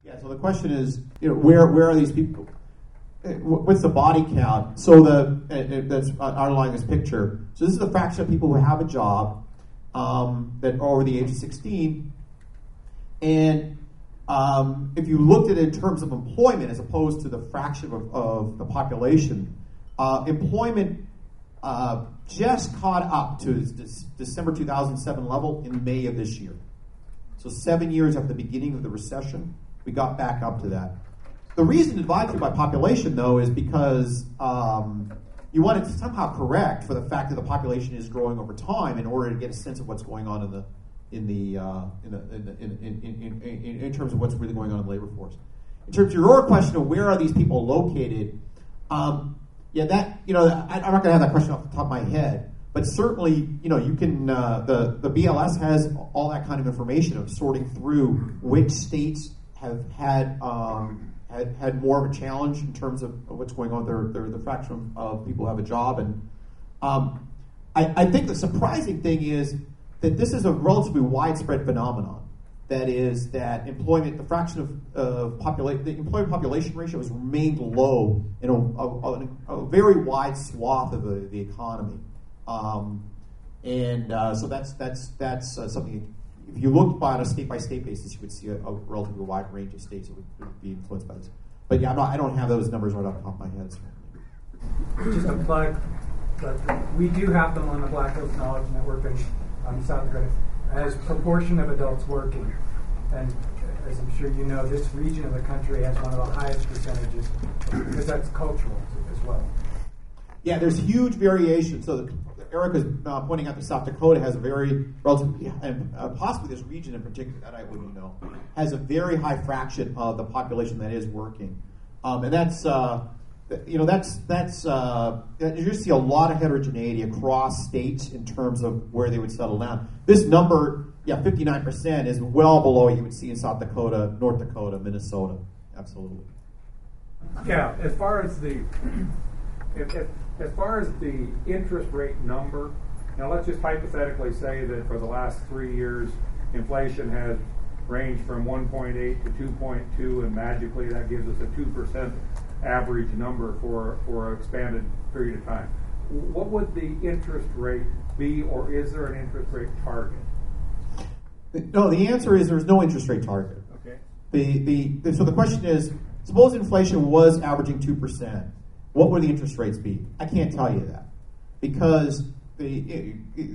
Yeah. So the question is, where are these people? What's the body count? So that's underlying this picture. So this is the fraction of people who have a job that are over the age of 16, and if you looked at it in terms of employment as opposed to the fraction of the population, employment just caught up to its December 2007 level in May of this year. So 7 years after the beginning of the recession, we got back up to that. The reason to divide through by population, though, is because you want to somehow correct for the fact that the population is growing over time in order to get a sense of what's going on in terms of what's really going on in the labor force. In terms of your question of where are these people located, I'm not going to have that question off the top of my head, but certainly, you can. The BLS has all that kind of information of sorting through which states have had more of a challenge in terms of what's going on. They're the fraction of people who have a job, and I think the surprising thing is that this is a relatively widespread phenomenon. That is, that employment, the fraction of the employment population ratio has remained low in a very wide swath of the economy, so that's something. If you looked on a state-by-state basis, you would see a relatively wide range of states that would be influenced by this. But yeah, I don't have those numbers right off the top of my head. Just a plug, but we do have them on the Black Hills Knowledge Network in South Dakota as proportion of adults working. And as I'm sure you know, this region of the country has one of the highest percentages because that's cultural as well. Yeah, there's huge variation. So Erica's pointing out that South Dakota has a very relatively, and possibly this region in particular, that I wouldn't know, has a very high fraction of the population that is working, and that's you see a lot of heterogeneity across states in terms of where they would settle down. This number, 59%, is well below what you would see in South Dakota, North Dakota, Minnesota. Absolutely. Yeah, as far as the interest rate number, now let's just hypothetically say that for the last 3 years, inflation has ranged from 1.8 to 2.2, and magically that gives us a 2% average number for an expanded period of time. What would the interest rate be, or is there an interest rate target? No, the answer is there's no interest rate target. Okay. So the question is, suppose inflation was averaging 2%. What would the interest rates be? I can't tell you that, because the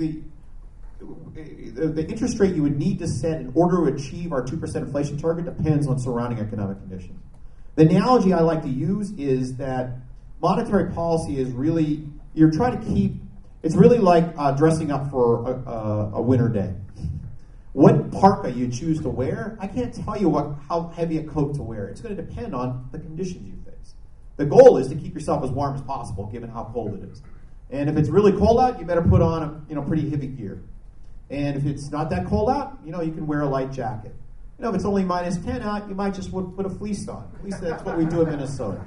interest rate you would need to set in order to achieve our 2% inflation target depends on surrounding economic conditions. The analogy I like to use is that monetary policy is really, you're trying to keep, it's really like dressing up for a winter day. What parka you choose to wear, I can't tell you how heavy a coat to wear. It's going to depend on the conditions you face. The goal is to keep yourself as warm as possible, given how cold it is. And if it's really cold out, you better put on pretty heavy gear. And if it's not that cold out, you can wear a light jacket. If it's only minus 10 out, you might just put a fleece on. At least that's what we do in Minnesota.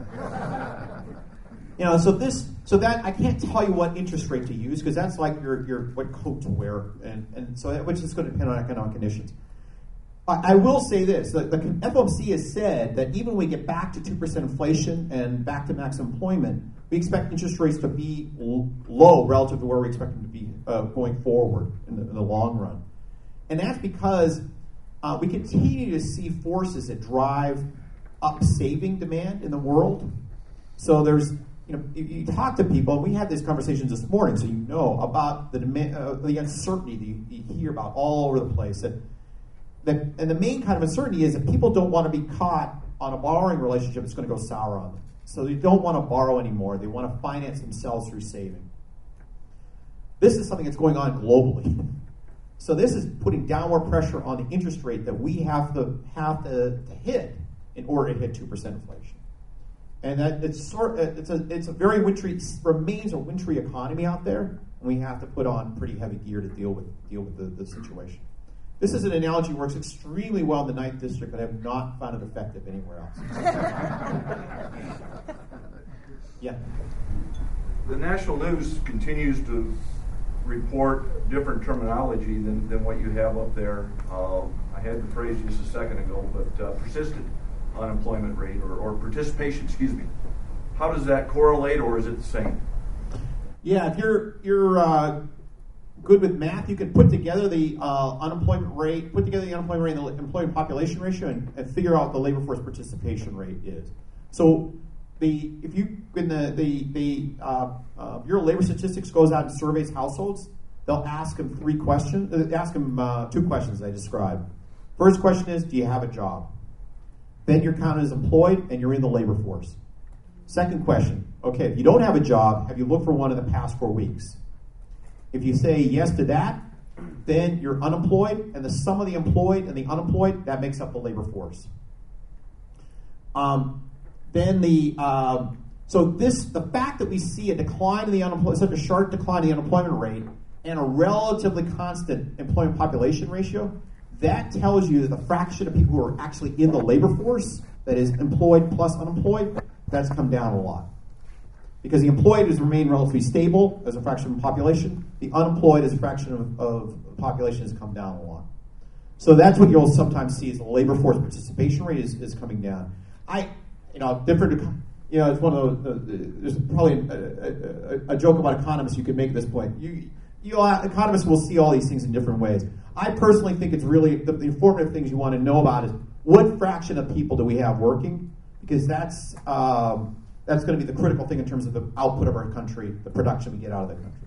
So that I can't tell you what interest rate to use, because that's like your what coat to wear, and so which is going to depend on economic conditions. I will say this: the FOMC has said that even when we get back to 2% inflation and back to max employment, we expect interest rates to be low relative to where we expect them to be going forward in the long run, and that's because we continue to see forces that drive up saving demand in the world. So there's, you talk to people, and we had these conversations this morning, so about the demand, the uncertainty that you hear about all over the place. And the main kind of uncertainty is that people don't want to be caught on a borrowing relationship that's going to go sour on them. So they don't want to borrow anymore. They want to finance themselves through saving. This is something that's going on globally. So this is putting downward pressure on the interest rate that we have to hit in order to hit 2% inflation. And that it's a very wintry, remains a wintry economy out there, and we have to put on pretty heavy gear to deal with the situation. This is an analogy that works extremely well in the 9th District, but I have not found it effective anywhere else. Yeah. The national news continues to report different terminology than what you have up there. I had the phrase just a second ago, but persistent unemployment rate or participation, excuse me. How does that correlate, or is it the same? Yeah, if you're good with math, you can put together the unemployment rate and the employment population ratio and figure out what the labor force participation rate is. So Bureau of Labor Statistics goes out and surveys households, they'll ask them two questions I described. First question is, do you have a job? Then you're counted as employed and you're in the labor force. Second question, okay, if you don't have a job, have you looked for one in the past 4 weeks? If you say yes to that, then you're unemployed, and the sum of the employed and the unemployed, that makes up the labor force. The fact that we see a decline in the unemployment, such a sharp decline in the unemployment rate, and a relatively constant employment population ratio, that tells you that the fraction of people who are actually in the labor force, that is employed plus unemployed, that's come down a lot. Because the employed has remained relatively stable as a fraction of the population, the unemployed as a fraction of the population has come down a lot. So that's what you'll sometimes see is the labor force participation rate is coming down. It's one of those. There's probably a joke about economists you could make at this point. Economists will see all these things in different ways. I personally think it's really the informative things you want to know about is what fraction of people do we have working, because that's going to be the critical thing in terms of the output of our country, the production we get out of the country.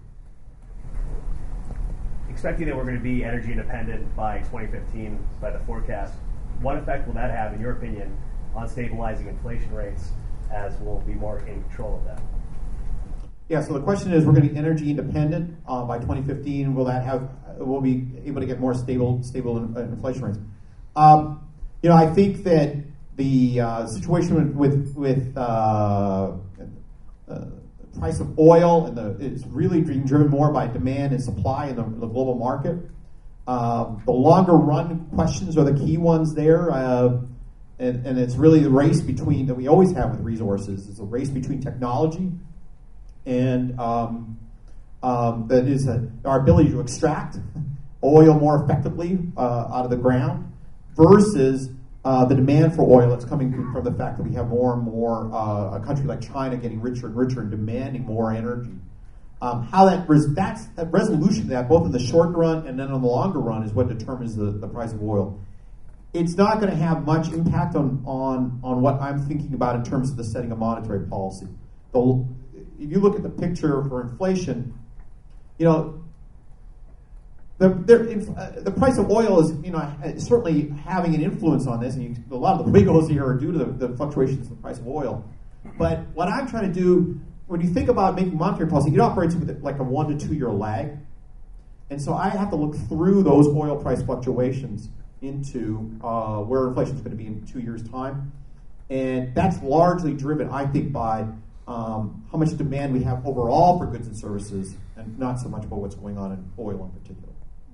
Expecting that we're going to be energy independent by 2015 by the forecast, what effect will that have, in your opinion, on stabilizing inflation rates as we'll be more in control of that? Yeah, so the question is, we're going to be energy independent by 2015. We'll be able to get more stable inflation rates. I think that the situation with price of oil it's really being driven more by demand and supply in the global market. The longer run questions are the key ones there. And it's really the race that we always have with resources. It's a race between technology and that is our ability to extract oil more effectively out of the ground versus the demand for oil that's coming from the fact that we have more and more a country like China getting richer and richer and demanding more energy. That resolution of that, both in the short run and then in the longer run, is what determines the price of oil. It's not going to have much impact on what I'm thinking about in terms of the setting of monetary policy. If you look at the picture for inflation, the price of oil is certainly having an influence on this, and a lot of the wiggles here are due to the fluctuations in the price of oil. But what I'm trying to do, when you think about making monetary policy, it operates with like a 1 to 2 year lag, and so I have to look through those oil price fluctuations into where inflation is going to be in 2 years' time. And that's largely driven, I think, by how much demand we have overall for goods and services, and not so much about what's going on in oil in particular.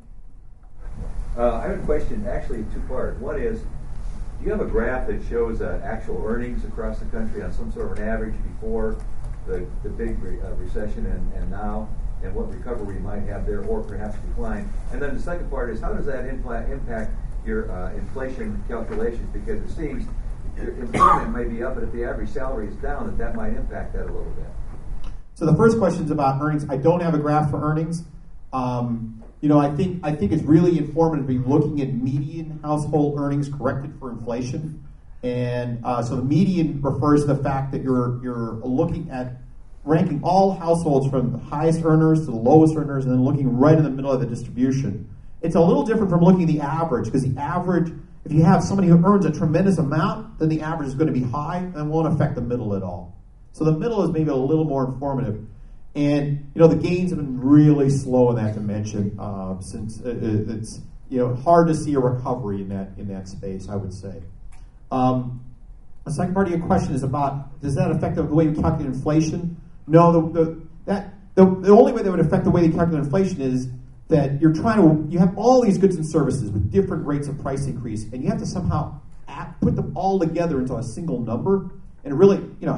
I have a question, actually two-part. One is, do you have a graph that shows actual earnings across the country on some sort of an average before the big recession and now, and what recovery you might have there, or perhaps decline? And then the second part is, how does that impact your inflation calculations? Because it seems your employment may be up, but if the average salary is down, that might impact that a little bit. So the first question is about earnings. I don't have a graph for earnings. I think it's really informative to be looking at median household earnings corrected for inflation. And so the median refers to the fact that you're looking at ranking all households from the highest earners to the lowest earners, and then looking right in the middle of the distribution. It's a little different from looking at the average, because the average, if you have somebody who earns a tremendous amount, then the average is going to be high and won't affect the middle at all. So the middle is maybe a little more informative. And, the gains have been really slow in that dimension since it's, hard to see a recovery in that space, I would say. The second part of your question is about, does that affect the way you calculate inflation? No, the only way that would affect the way you calculate inflation is that you have all these goods and services with different rates of price increase, and you have to somehow put them all together into a single number, and really,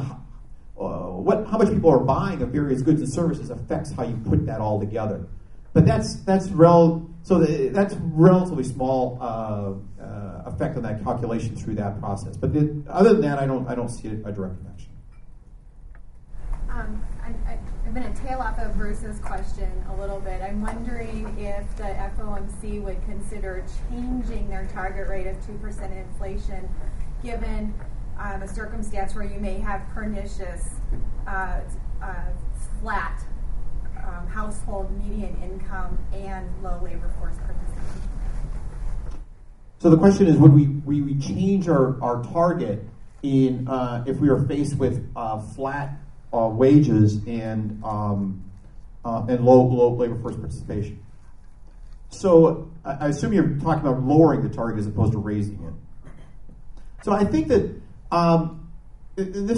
how much people are buying of various goods and services affects how you put that all together. But that's relatively small effect on that calculation through that process. But other than that, I don't see a direct connection. I'm going to tail off of Bruce's question a little bit. I'm wondering if the FOMC would consider changing their target rate of 2% inflation, given a circumstance where you may have pernicious, flat household median income and low labor force participation. So the question is, would we change our target in if we were faced with flat wages and low labor force participation? So I assume you're talking about lowering the target as opposed to raising it. So I think that this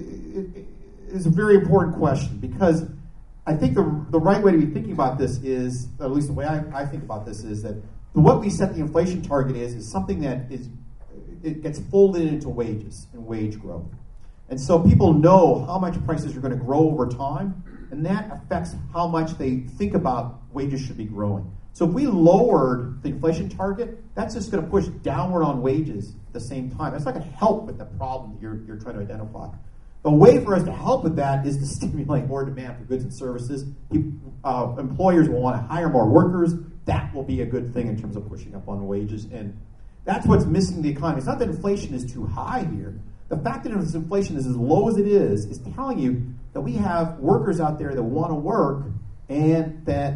is a very important question, because I think the right way to be thinking about this is, at least the way I think about this, is that what we set the inflation target is something that it gets folded into wages and wage growth. And so people know how much prices are going to grow over time, and that affects how much they think about wages should be growing. So if we lowered the inflation target, that's just going to push downward on wages at the same time. That's not going to help with the problem that you're trying to identify. The way for us to help with that is to stimulate more demand for goods and services. Employers will want to hire more workers. That will be a good thing in terms of pushing up on wages. And that's what's missing in the economy. It's not that inflation is too high here. The fact that inflation is as low as it is telling you that we have workers out there that want to work, and that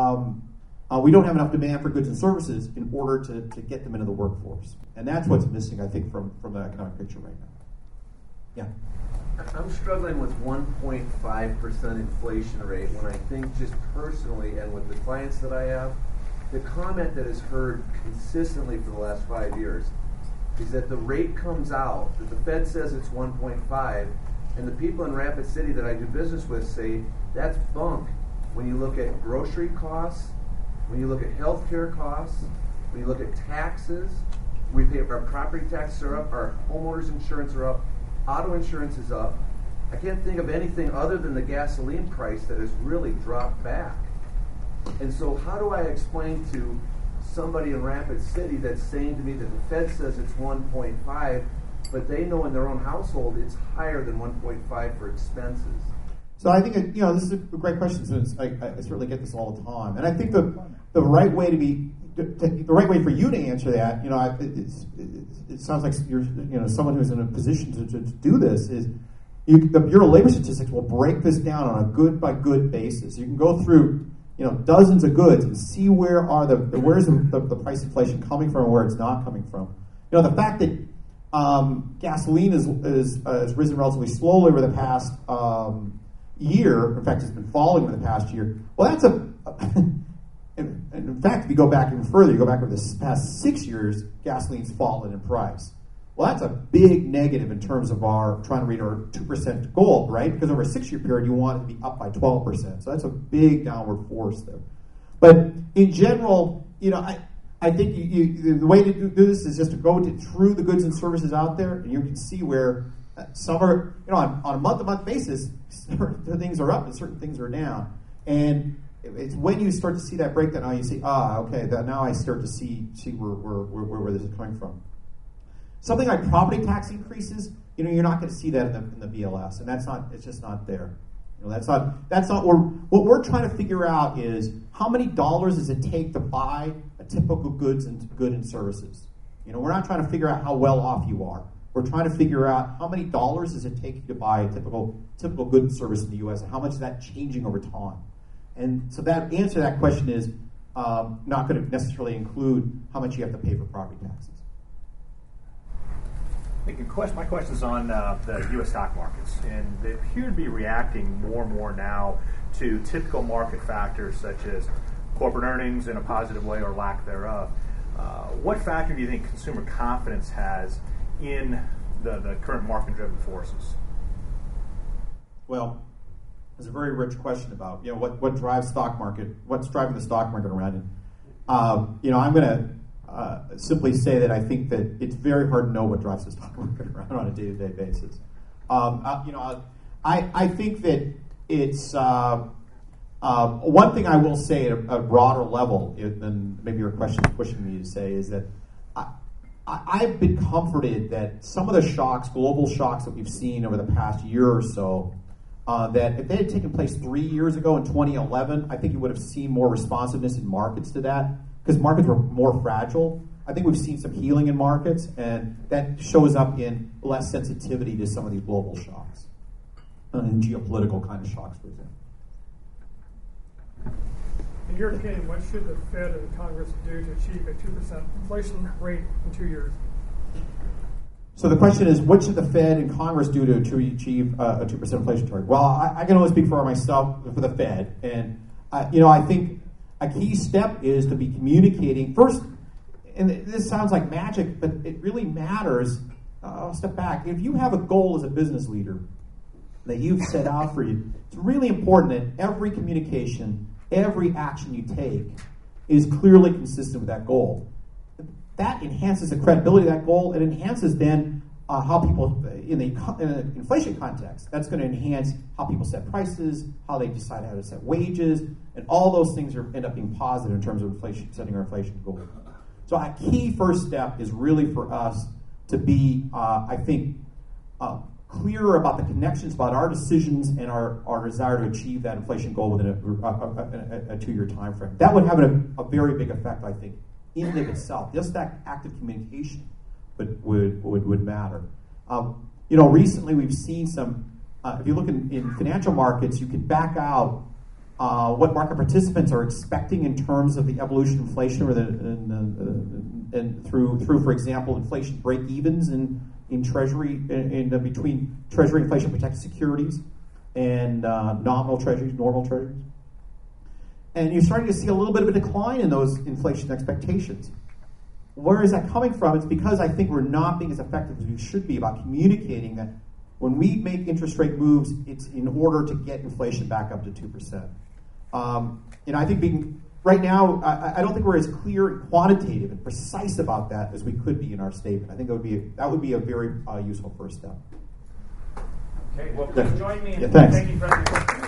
we don't have enough demand for goods and services in order to get them into the workforce. And that's what's missing, I think, from the economic picture right now. Yeah. I'm struggling with 1.5% inflation rate when I think, just personally and with the clients that I have, the comment that is heard consistently for the last 5 years is that the rate comes out, that the Fed says it's 1.5, and the people in Rapid City that I do business with say that's bunk. When you look at grocery costs, when you look at healthcare costs, when you look at taxes, we pay, our property taxes are up, our homeowners insurance are up, auto insurance is up. I can't think of anything other than the gasoline price that has really dropped back. And so how do I explain to somebody in Rapid City that's saying to me that the Fed says it's 1.5, but they know in their own household it's higher than 1.5 for expenses? So I think this is a great question. So I certainly get this all the time, and I think the right way the right way for you to answer that, it sounds like you're someone who's in a position to do this, is the Bureau of Labor Statistics will break this down on a good by good basis. You can go through dozens of goods and see where's the price inflation coming from and where it's not coming from. The fact that gasoline is risen relatively slowly over the past year. In fact, it's been falling over the past year. Well, that's in fact, if you go back even further, you go back over the past 6 years, gasoline's fallen in price. Well, that's a big negative in terms of our trying to reach our 2% goal, right? Because over a 6-year period, you want it to be up by 12%. So that's a big downward force there. But in general, I think the way to do this is just to go through the goods and services out there, and you can see where some are, on a month-to-month basis, certain things are up and certain things are down. And it's when you start to see that breakdown, now you see, okay, now I start to see where this is coming from. Something like property tax increases, you're not going to see that in the BLS, and it's just not there. That's not what we're trying to figure out is how many dollars does it take to buy a typical goods and services. We're not trying to figure out how well off you are. We're trying to figure out how many dollars does it take you to buy a typical good and service in the U.S. and how much is that changing over time. And so that answer to that question is not going to necessarily include how much you have to pay for property taxes. My question is on the U.S. stock markets, and they appear to be reacting more and more now to typical market factors such as corporate earnings in a positive way or lack thereof. What factor do you think consumer confidence has in the current market-driven forces? Well, it's a very rich question about what drives stock market, what's driving the stock market around it. I'm going to simply say that I think that it's very hard to know what drives the stock market around on a day-to-day basis. I think that it's one thing I will say at a broader level, and maybe your question is pushing me to say, is that I've been comforted that some of the shocks, global shocks that we've seen over the past year or so, that if they had taken place 3 years ago in 2011, I think you would have seen more responsiveness in markets to that, because markets were more fragile. I think we've seen some healing in markets, and that shows up in less sensitivity to some of these global shocks, and geopolitical kind of shocks, for example. In your opinion, what should the Fed and Congress do to achieve a 2% inflation rate in 2 years? So the question is, what should the Fed and Congress do to achieve a 2% inflation target? Well, I can only speak for myself, for the Fed, and I think a key step is to be communicating first. And this sounds like magic, but it really matters. I'll step back. If you have a goal as a business leader that you've set out for you, it's really important that every communication, every action you take is clearly consistent with that goal. That enhances the credibility of that goal. It enhances then how people, in the inflation context, that's going to enhance how people set prices, how they decide how to set wages, and all those things end up being positive in terms of inflation, setting our inflation goal. So a key first step is really for us to be, I think, clearer about the connections about our decisions and our desire to achieve that inflation goal within a 2-year time frame. That would have a very big effect, I think, in and of itself. Just that active communication would matter. Recently we've seen some, if you look in financial markets, you can back out what market participants are expecting in terms of the evolution of inflation, and through, for example, inflation break-evens in Treasury, between Treasury inflation-protected securities and nominal Treasuries, normal Treasuries. And you're starting to see a little bit of a decline in those inflation expectations. Where is that coming from? It's because I think we're not being as effective as we should be about communicating that when we make interest rate moves, it's in order to get inflation back up to 2%. I think right now, I don't think we're as clear and quantitative and precise about that as we could be in our statement. I think that would be a very useful first step. Okay, well, please join me in thanks. thanking President.